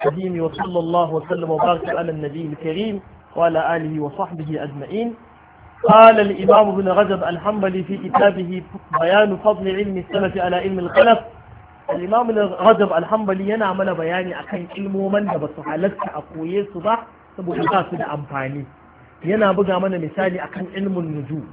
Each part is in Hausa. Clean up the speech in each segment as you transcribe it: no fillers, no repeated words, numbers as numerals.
القديم وصلى الله وسلم وبارك على النبي الكريم وعلى آله وصحبه أجمعين. قال الإمام ابن رجب الحنبلي في كتابه بيان فضل علم السلف على علم الخلف. الإمام ابن رجب الحنبلي yana mana bayani akan ilmoman da basu halatta a koye su ba saboda ba su da amfani. Yana buga mana misali akan ilmun nujum.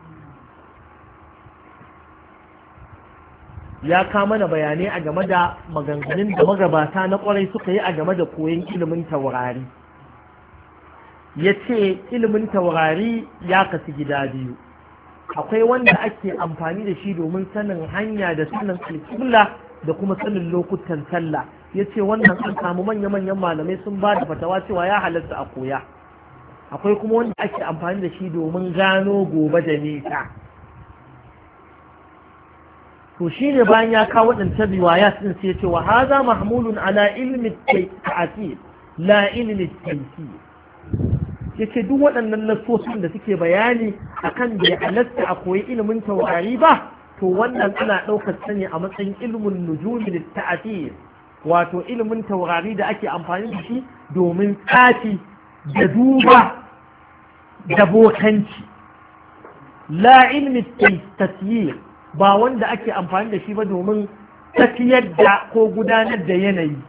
Ya kama mana bayanai a game da maganganun da magabata na kwarai suka yi a game da koyon ilimin taurari. Ya ce ilimin taurari ya kasu gida biyu. Akwai wanda ake amfani da shi domin sanin hanya da sanin alƙibla da kuma sanin lokutan sallah. Ya ce wannan an samu manya-manyan malamai sun ba da fatawa cewa ya halatta a koya. Akwai kuma wanda ake amfani da shi domin gano gobe da nisa. To shi ne bayan ya kawo waɗancan riwaya sun sai ce wa haza mahmulun ala ilmi ta'atil la ilmi taysir. Yace duk waɗannan nasosin da suke bayani akan da ya halatta a koyi ilimin taurari ba, to wannan ana ɗaukar sa ne a matsayin ilmin nujumi da ta'atil, wato ilimin taurari da ake amfani da shi domin tsafi da duba da bokanci. La ilmi tasyir, ba wanda ake amfani da shi ba domin tafiyar da ko gudanar da yanayi.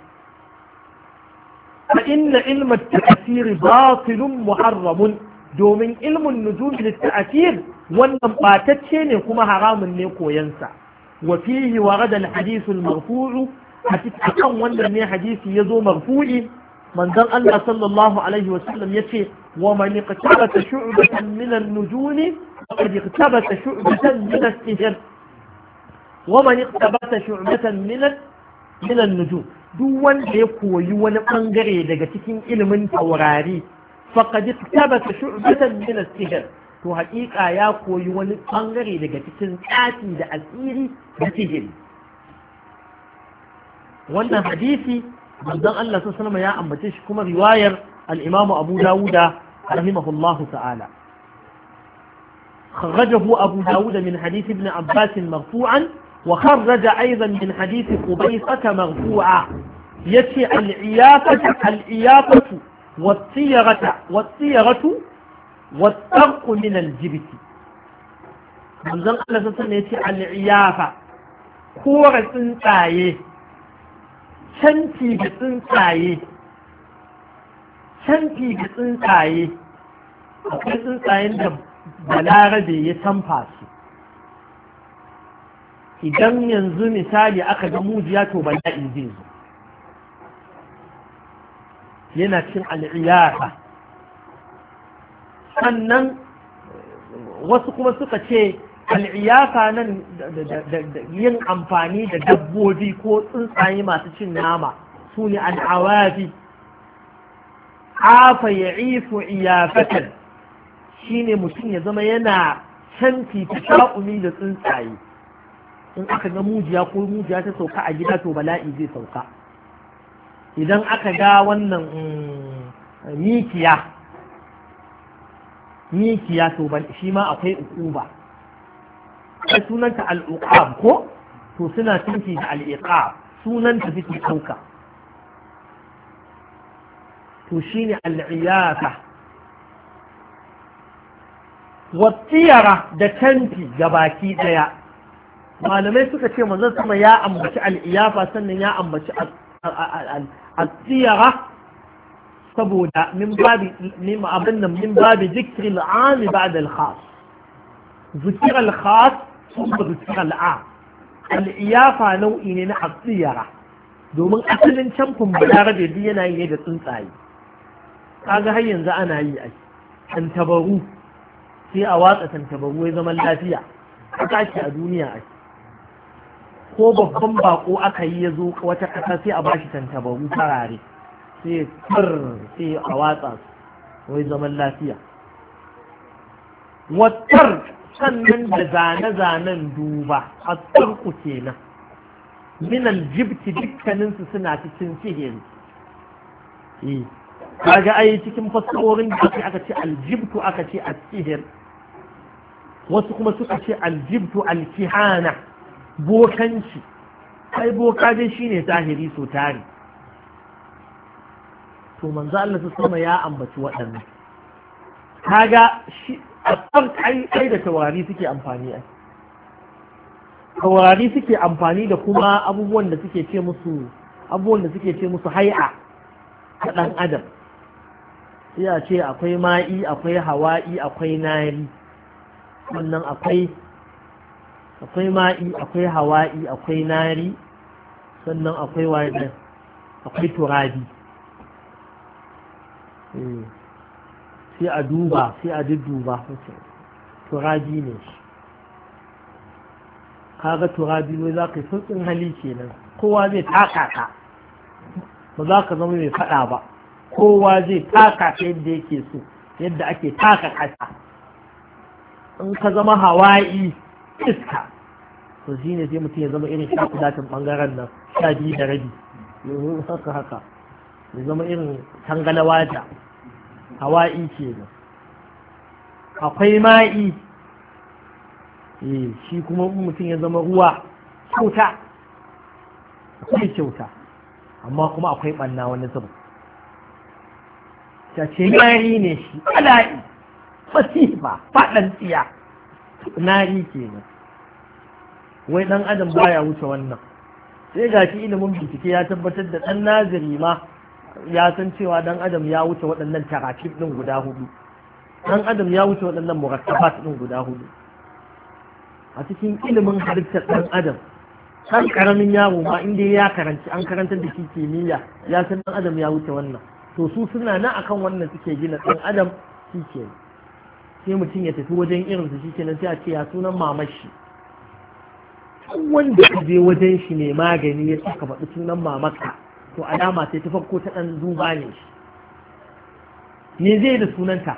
fa inna ilma ta'asiri batilun muharramun, domin ilmun nujumi litta'asir wannan batacce ne kuma haramun ne koyansa. wa fihi warada al-hadith al-marfu'u, a cikin wannan ne hadisi yazo marfu'i. manzon Allah sallallahu alaihi wa sallam yace wa man iqtabata shu'batan min an-nujumi faqad iqtabata shu'batan min as-sihr. ومن اقتبس شعبة من النجوم duk wanda ya koyi wani bangare daga cikin ilimin taurari faqad iktabata shu'batan min as-sihr, to haƙiƙa ya koyi wani bangare daga cikin tsafi da asiri da sihiri. Wannan hadisi manzon Allah sallallahu alaihi wasallam ya ambace shi kuma riwayar al-Imam Abu Dawud rahimahullahu ta'ala. خرجه أبو داود من حديث ابن عباس مرفوعا، وخرج أيضا من حديث قبيصة مرفوعا. يتي الإيافة والصيغة والطرق من الجبت. من ذلك الله سبحانه يتي الإيافة كورة تنسايه شنتي بتنسايه akwai tsuntsayen da balarabe ya tamfa su. Idan yanzu misali aka ga mujiya to bala'i zai zo, yana cin al'iyafa. Sannan wasu kuma suka ce al'iyafa nan yin amfani da dabbobi ko tsuntsaye masu cin nama su ne al'awafi. Afa ya ifu iyafatan shi ne mutum ya zama yana canfi ta sha'umi da tsuntsaye. In aka ga mujiya ko mujiya ta sauka a gida to bala'i zai sauka. Idan aka ga wannan mikiya to shi ma akwai ukuba. Ai sunanta al'uqab ko to suna canfi da al'iqab, sunanta suke sauka. To shine al'iyafa. Wattiyara da canfi gabaki daya, malamai suka ce manzon sama ya ambaci al'iyafa sannan ya ambaci al-tiyara saboda min babi zikri al'ami ba'da al-khas. Zikr al-khas kuma zikr al'am. Al'iyafa nau'i ne na al-tiyara, domin asalin camfin balarabe duk yana yi ne da tsuntsaye. Kaga har yanzu ana yi a tantabaru, sai a watsa tantabaru ya zaman lafiya. Haka ake a duniya ake. Ko babban bako aka yi ya zo wata ƙasa sai a bashi tantabaru farare, sai a watsa su wai zaman lafiya. Wattar sannan da zane-zanen duba a tsarku kenan. Min aljibti dukkaninsu suna cikin sihiri. Kaga ai cikin fassarorin da aka ce aljibtu aka ce as-sihir, wasu kuma suka ce aljibtu alkihana, bokanci. Ai boka dai shine zahiri so tari. to manzo Allah sama ya ambaci waɗannan kaga shi a kai da taurari suke amfani a taurari suke amfani da kuma abubuwan da suke ce musu hai'a ta ɗan adam sai a ce akwai ma'i akwai hawa'i akwai nari sannan akwai ma'i akwai hawa'i akwai nari sannan akwai wani akwai turabi sai a duba sai a dudduba turabi ne shi kaga turabi wai za ka yi sulɗin hali kenan kowa zai taka ka ba za ka zama mai faɗa ba kowa zai taka ka yadda yake so yadda ake taka ƙasa in ka zama hawa'i iska to shi ne sai mutum ya zama irin shakudatin ɓangaren nan 12:30 yanzu haka ya zama irin tangalawa da hawa'i ke nan akwai ma'i shi kuma mutum ya zama ruwa kyauta akwai kyauta amma kuma akwai ɓanna wani zuba ta ce nari ne shi ala'i masifa faɗan tsiya nari ke nan wai ɗan adam baya wuce wannan sai ga shi ilimin bincike ya tabbatar da ɗan naziri ma ya san cewa ɗan adam ya wuce waɗannan tarakib ɗin guda hudu ɗan adam ya wuce waɗannan murakkafat ɗin guda hudu a cikin ilimin halittar ɗan adam ɗan ƙaramin yaro ma inda ya karanci an karantar da shi kimiyya ya san ɗan adam ya wuce wannan to su suna nan akan wannan suke gina ɗan adam shi ke sai mutum ya tafi wajen irinsu shi kenan sai a ce ya sunan mamashi wanda ka je wajen shi mai magani ya saka faɗi sunan mamaka to alama sai ta farko ta ɗan duba ne shi me zai da sunanta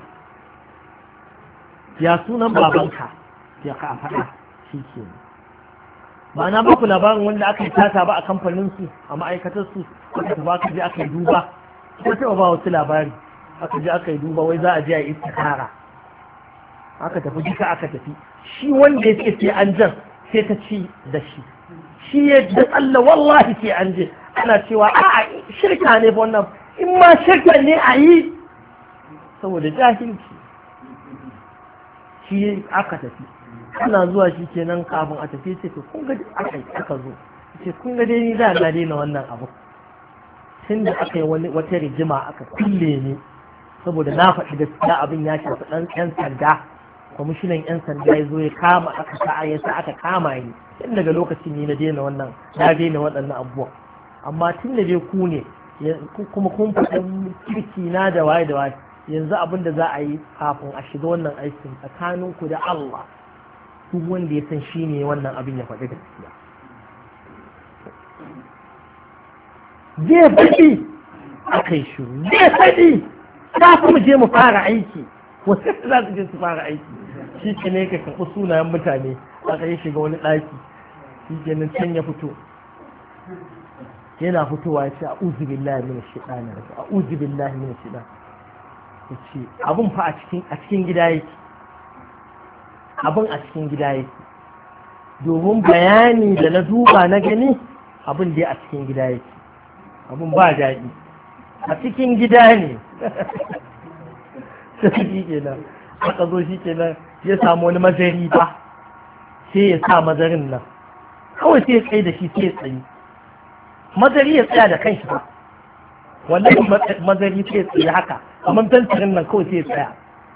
ya sunan babanka ya ka faɗa shi ke ba na baku labarin wanda aka yi tata ba a kamfanin su a ma'aikatar su aka tafi aka je aka yi duba ko taɓa ba wasu labari aka je aka yi duba wai za a je a yi istikara aka tafi duka aka tafi shi wanda ya ce sai an jan sai ta ci da shi ya da Allah wallahi sai an je ana cewa a shirka ne fa wannan in ma shirka ne a yi saboda jahilci shi aka tafi ana zuwa shi kenan kafin a tafi ce to kun ga aka zo ce kun ga dai ni da na daina wannan abu tun da aka yi wata rigima aka kulle ni saboda na faɗi gaskiya abin ya shafi ɗan 'yan sanda kwamishinan 'yan sanda ya zo ya kama aka kama ni tun daga lokacin ni na daina waɗannan abubuwan amma tun da dai ku ne kuma kun faɗin kirki na da waye yanzu abin da za a yi kafin a shiga wannan aikin tsakanin ku da Allah duk wanda ya san shi ne wannan abin ya faɗi gaskiya zai faɗi aka yi shiru zai faɗi za mu je mu fara aiki wasu za su je su fara aiki shi ke ne ka karɓi sunayen mutane aka yi shiga wani ɗaki shi ke nan can ya fito yana fitowa ya ce a uzu billahi min shaitan a uzu billahi min shaitan ya ce abin fa a cikin gida yake abin a cikin gida yake domin bayani da na duba na gani abin dai a cikin gida yake abin ba daɗi a cikin gida ne sai kenan aka zo shi kenan ya samu wani mazari ba sai ya sa mazarin nan kawai sai ya tsaye da shi sai ya tsaye mazari ya tsaya da kanshi ba wannan mazari sai ya tsaye haka amma tantarin nan kawai sai ya tsaya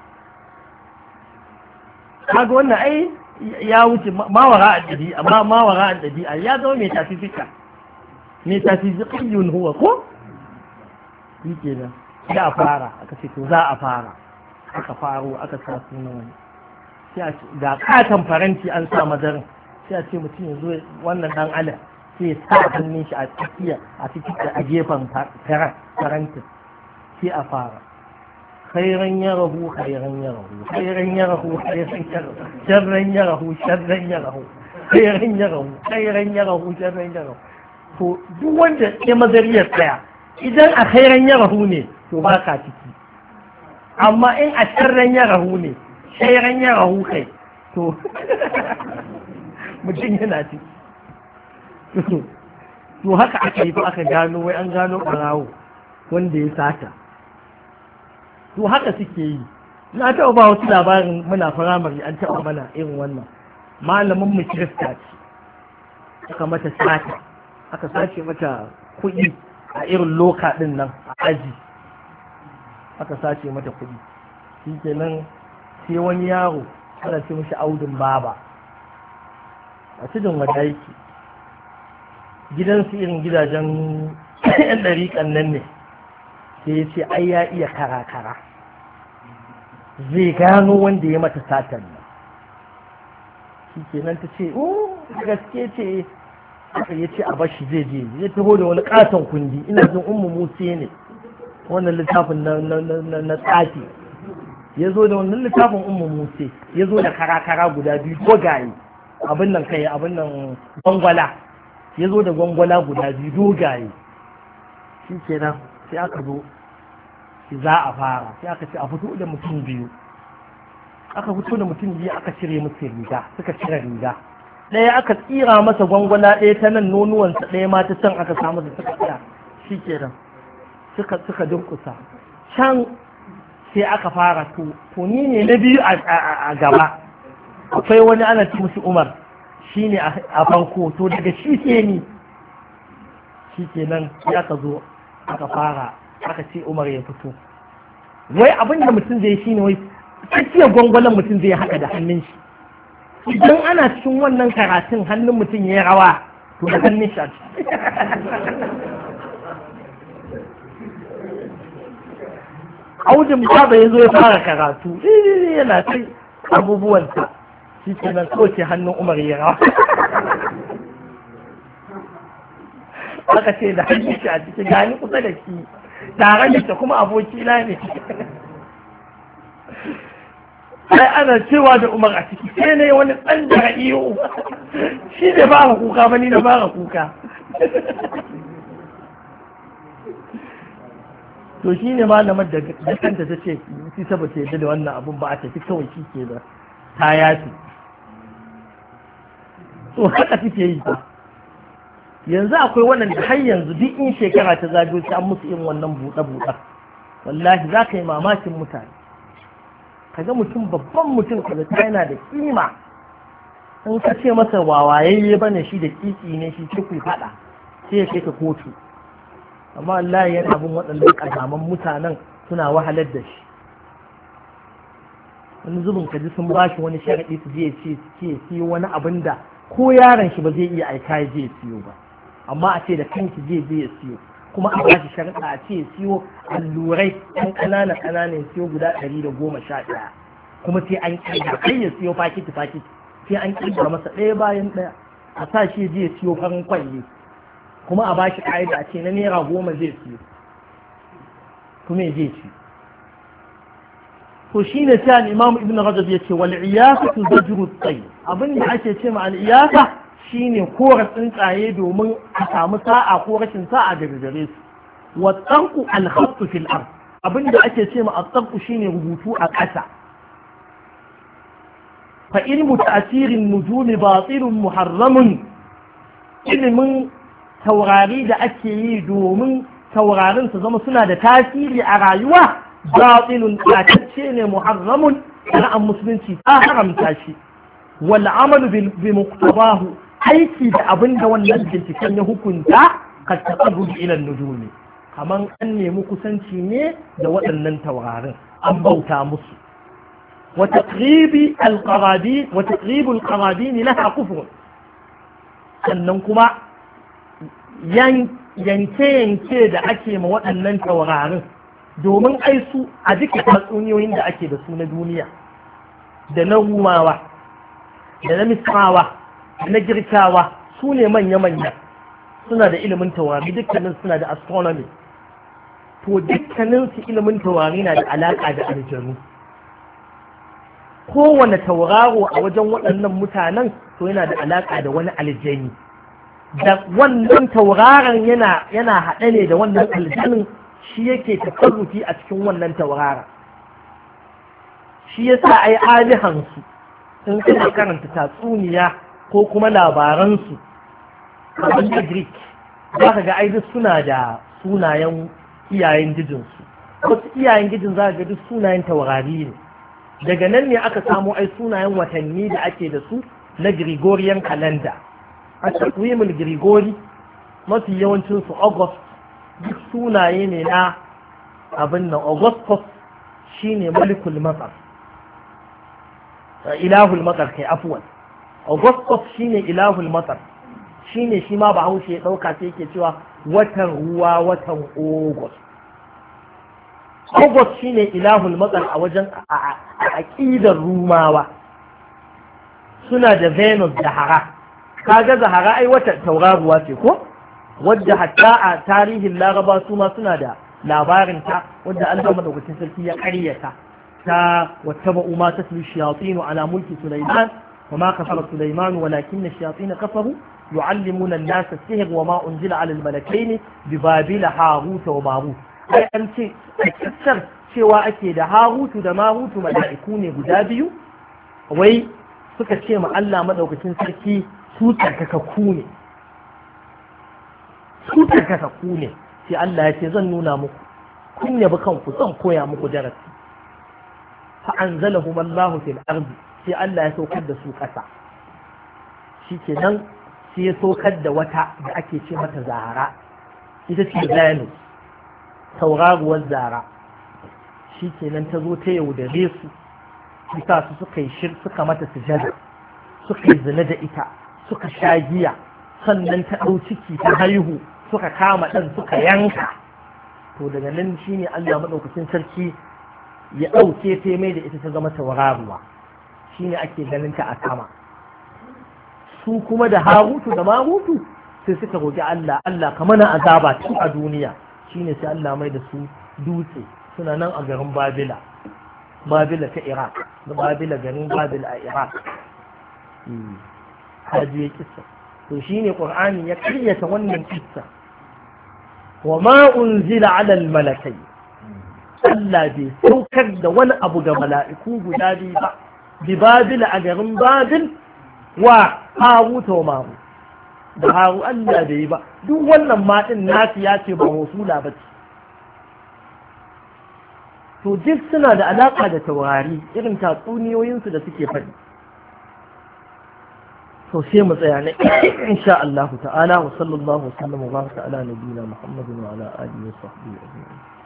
kaga wannan ai ya wuce mawara a ɗabi'a amma mawara a ɗabi'a ya zama mai tafifika mai tafifikiyun huwa ko shi kenan ya fara aka ce to za a fara aka faro aka sa sunan wani ga katon faranti an sa madarin sai a ce mutum ya zo wannan dan ala sai ya sa hannun shi a tsakiya a gefen farantin sai a fara khairan ya rahu khairan ya rahu khairan ya rahu khairan ya rahu sharran ya rahu sharran ya rahu khairan ya rahu khairan ya rahu sharran ya rahu to duk wanda ya mazariyar tsaya idan a khairan ya rahu ne to ba ka ciki amma in a sharran ya rahu ne shairan ya rahu kai to mutum yana ciki to haka aka yi fa aka gano wai an gano ɓarawo wanda ya sata. To haka suke yi. Na taɓa ba wasu labarin muna firamare an taɓa mana irin wannan. Malamin mu Kirista ce, aka mata sata, aka sace mata kuɗi a irin loka ɗin nan a aji, aka sace mata kuɗi. Shi kenan sai wani yaro ana ce mishi Audun Baba a cikin wada yake, gidansu irin gidajen 'yan ɗariƙan nan ne, sai ya ce ai ya iya kara-kara zai gano wanda ya mata satan nan. Shi kenan ta ce gaske ce, aka ya ce a bashi zai je ya taho da wani katon kundi, ina jin Ummu Musa ne wannan littafin na tsafi, ya zo da wannan littafin Ummu Musa, ya zo da kara-kara guda biyu dogaye, abin nan gwangwala, ya zo da gwangwala guda biyu dogaye. Shi kenan sai aka zo za a fara, sai aka ce a fito da mutum biyu, aka fito da mutum biyu aka cire musu riga, suka cire riga, ɗaya aka tsira masa gwangwala ɗaya ta nan nonuwansa, ɗaya ma ta can aka samu da suka tsira. Shi kenan suka durkusa can, sai aka fara to ni ne na biyu a gaba, akwai wani ana ci musu Umar, shi ne a farko, to daga shi sai ni. Shi kenan sai aka zo aka fara, aka ce Umar ya fito. Wai abin da mutum zai shi ne wai tsakiyar gwangwalan mutum zai haka da hannun shi, idan ana cikin wannan karatun hannun mutum ya rawa to da hannun shi a ciki. Audin Baba ya zo ya fara karatu yana kai abubuwansa, shi ke nan kawai hannun Umar ya rawa. Aka ce da hannun shi a ciki, gani kusa da shi tare da shi kuma abokina ne. Sai ana cewa da Umar a ciki sai ne wani tsanjara iyo, shi ne fara kuka ba ni na fara kuka. To shi ne malamar da kanta ta ce shi saboda yadda da wannan abun ba a tafi kawai shi ke da ta yafi. To haka suke yi ba. Yanzu akwai waɗanda har yanzu duk in shekara ta zagayo sai an musu irin wannan buɗe-buɗe. Wallahi za ka yi mamakin mutane. Kaga mutum babban mutum kaga yana da kima, in ka ce masa wawayayye bane shi da kiki ne shi ku faɗa sai ya kai ka kotu. Amma Allah yana bin waɗannan ƙazaman mutanen suna wahalar da shi. Wani zubin kaji sun ba shi wani sharaɗi su je ce siyo wani abin da ko yaron shi ba zai iya aika ya je ya siyo ba, amma a ce da kanki je ya siyo, kuma a bashi sharaɗa a ce siyo allurai ɗan ƙanana ya siyo guda 111, kuma sai an ƙirga kai ya siyo fakiti sai an ƙirga masa ɗaya bayan ɗaya, a sa shi je ya siyo farin kwalle, kuma a bashi ƙa'ida a ce na naira 10 zai siyo, kuma ya je ci. To shi ne sai Imam Ibn Rajab ya ce wal iyasatu zajru at-tayr, abin da ake ce ma al-iyasa shine kora tsuntsaye domin a samu sa'a ko rashin sa'a daga gare su. Wa tsanku al-khattu fil ard, abin da ake ce ma at-tsanku shine rubutu a ƙasa. Fa ilmu ta'sirin nujumi batilun muharramun, ilimin taurari da ake yi domin taurarin su zama suna da tasiri a rayuwa batilun tatacce ne muharramun, shari'ar musulunci ta haramta shi. Wal amalu bi muqtabahu, aiki da abin da wannan binciken ya hukunta ka taqarrub ila nujumi, kaman an nemi kusanci ne da waɗannan taurarin, an bauta musu. Wa taqribi al-qarabin wa taqribu al-qarabin laha kufr, sannan kuma yanke da ake ma waɗannan taurarin, domin ai su a duka tatsuniyoyin da ake da su na duniya, da na rumawa da na misrawa da na girkawa, su ne manya-manya, suna da ilimin taurari, dukkanin suna da astronomy. To dukkanin su ilimin taurari na da alaƙa da aljanu. Kowane tauraro a wajen waɗannan mutanen to yana da alaƙa da wani aljani, da wannan tauraron yana haɗe ne da wannan aljanin, shi yake tasarrufi a cikin wannan tauraron. Shi yasa ai alihansu in kana karanta tatsuniya ko kuma labaransu kamar da Greek, za ka ga ai duk suna da sunayen iyayen gijinsu. Wasu iyayen gijin za ga duk sunayen taurari ne. Daga nan ne aka samo ai sunayen watanni da ake da su na Gregorian calendar. A takwimul Grigori mafi yawancinsu August duk sunaye ne na abin nan. Augustus shine malikul matsar, ilahul matsar kai afuwan. Augustus shine ilahul matsar, shine shi ma Bahaushe ya ɗauka sai yake cewa watan ruwa, watan August. August shine ilahul matsar a wajen aƙidar Rumawa. Suna da Venus da Hara. Kaga Zahara ai wata tauraruwa ce ko? Wadda hatta a tarihin Laraba su ma suna da labarin ta, wadda Allah madaukakin sarki ya ƙaryata ta wattaba'u ma tatlu shayatin ala mulki Sulaiman wa ma kafara Sulaiman walakinna ash-shayatin kafaru yu'allimuna an-nasa as-sihr wa ma unzila 'ala al-malakaini bi Babila Harut wa Marut. Ai an ce a cewa ake da Harutu da Marutu mala'iku ne guda biyu, wai suka ce ma Allah madaukakin sarki su tsarkakakku ne. Su tsarkakakku ne. Sai Allah ya ce zan nuna muku, kun yabi kanku zan koya muku darasi. Fa anzalahum Allahu fil ardi, sai Allah ya saukar da su ƙasa. Shikenan sai ya saukar da wata da ake ce mata Zahara, ita ce Venus, tauraruwar Zara. Shikenan ta zo ta yaudare su, bisa su suka yi suka mata sujada, suka yi zina da ita, suka sha giya, sannan ta ɗau ciki ta haihu, suka kama ɗan suka yanka. To daga nan shine Allah maɗaukacin sarki ya ɗauke ta mai da ita ta zama tauraruwa, shine ake ganin ta a sama. Su kuma da Harutu da Marutu sai suka roƙi Allah, Allah ka mana azaba tun a duniya. Shine sai Allah mai da su dutse, suna nan a garin Babila, Babila ta Iraq, da Babila garin Babila a Iraq. Haji ya kissa. To shine Qur'ani ya karyata wannan kissa. Wa ma unzila 'ala al-malakai, Allah bai saukar da wani abu ga mala'iku guda biyu ba, bi Babila a garin Babil wa Harut wa Marut. Da Haru Allah bai yi ba, duk wannan maɗin nafi ya ce ba wasula ba ce. To duk suna da alaƙa da taurari irin tatsuniyoyinsu da suke faɗi. To sai mu tsaya ne insha Allah ta'ala wa sallallahu wa sallam wa baraka ala nabiyina Muhammadin wa ala alihi wa sahbihi ajma'in.